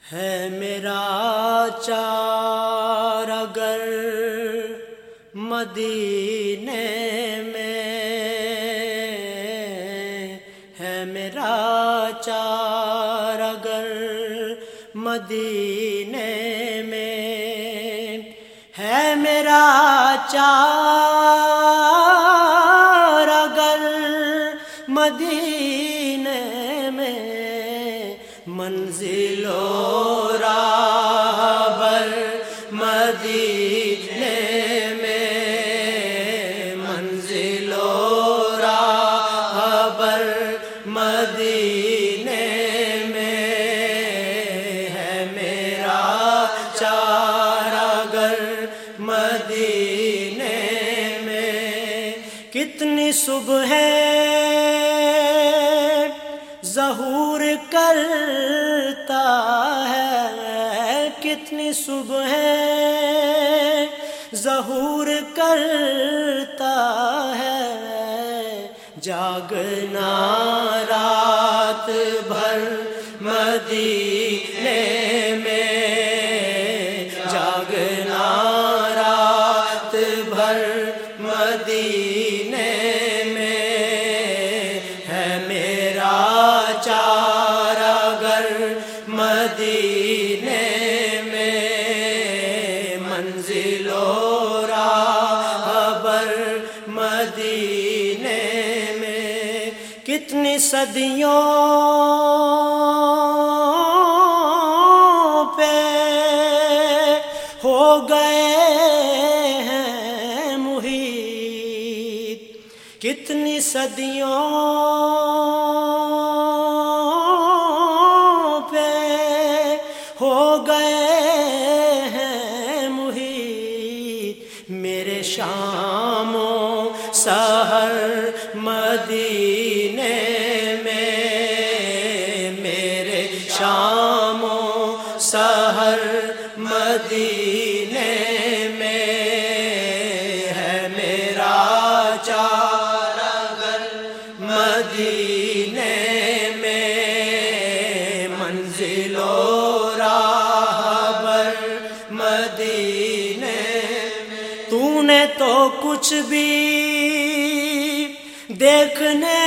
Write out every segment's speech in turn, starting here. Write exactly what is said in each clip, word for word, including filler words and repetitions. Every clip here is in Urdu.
ہے میرا چار اگر مدینے میں، ہے میرا چار اگر مدینے میں، ہے میرا چار اگر مدینے میں، منزل و راہ بر مدینے میں، منزل و راہ بر مدینے میں، ہے میرا چار اگر مدینے میں۔ کتنی صبح ظہور کرتا ہے، کتنی صبح ظہور کرتا ہے، جاگنا رات بھر مدینے میں، جاگنا رات بھر مدینے میں، ہے میرا چار اگر مدینے میں، منزل و راہ بر مدینے میں۔ کتنی صدیوں پہ ہو گئے ہیں محیط، کتنی صدیوں ہو گئے ہیں محیط، میرے شام و سحر مدینے میں، میرے شام و سحر مدینے میں، ہے میرا چار اگر مدینے میں، منزل و مدینے میں۔ تو نے تو کچھ بھی دیکھنے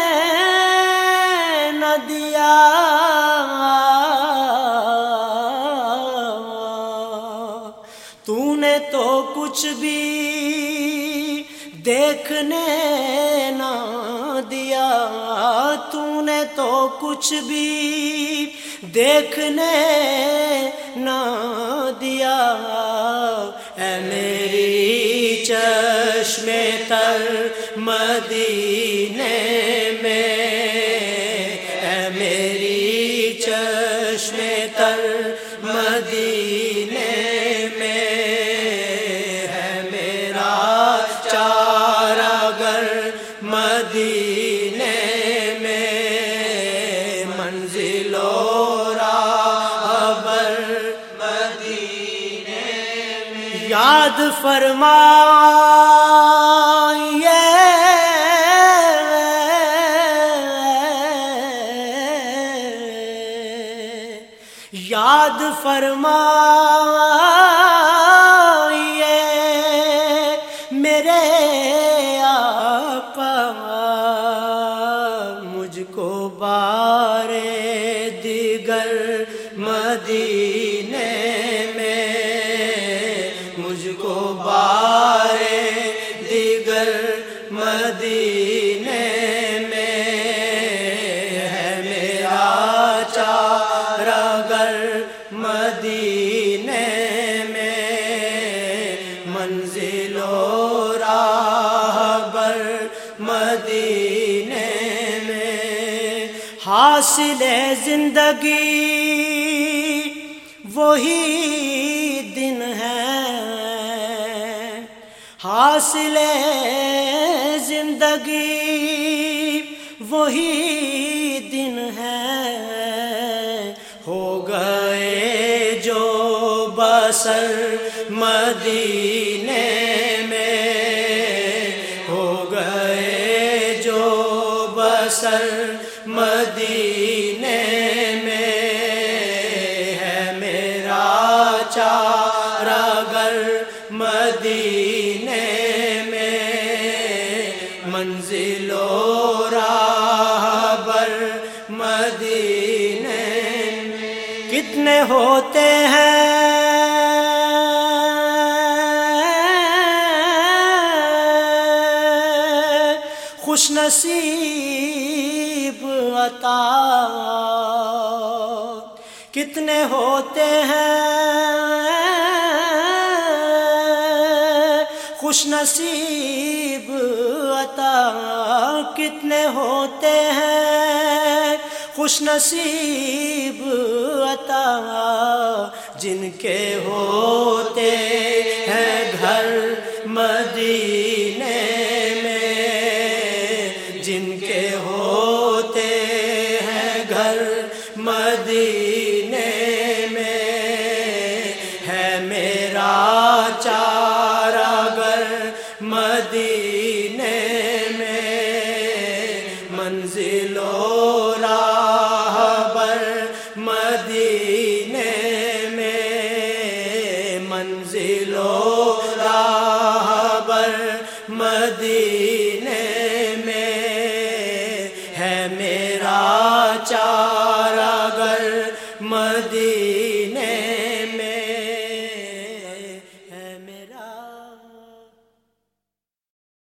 نہ دیا، تو نے تو کچھ بھی دیکھنے نہ دیا، تو نے تو کچھ بھی دیکھنے نہ دیا، اے میری چشم تر مدینے میں، اے میری چشم تر مدینے میں، ہے میرا چار اگر مدینے میں، منزل و یاد فرمائیے یاد فرمائیے میرے آقا، مجھ کو بارے دیگر مدینے میں، مجھ کو بارے دیگر مدینے میں، ہے میرا چار اگر مدینے میں، منزل و راہ بر مدینے میں، حاصل زندگی وہی دن ہے، حاصل زندگی وہی دن ہے، ہو گئے جو بسر مدینے میں، ہو گئے جو بسر مدینے میں، ہے چارگر مدینے میں منزل و راہبر مدینے میں کتنے ہوتے ہیں خوش نصیب عطا، کتنے ہوتے ہیں خوش نصیب عطا، کتنے ہوتے ہیں خوش نصیب عطا، جن کے ہوتے ہیں گھر مدینے میں، جن کے ہوتے ہیں گھر مدینے میں، ہے میرا چارگر مدینے میں منزل و راہبر مدینے میں، منزل و راہبر مدینے میں، ہے میرا چارگر مدینے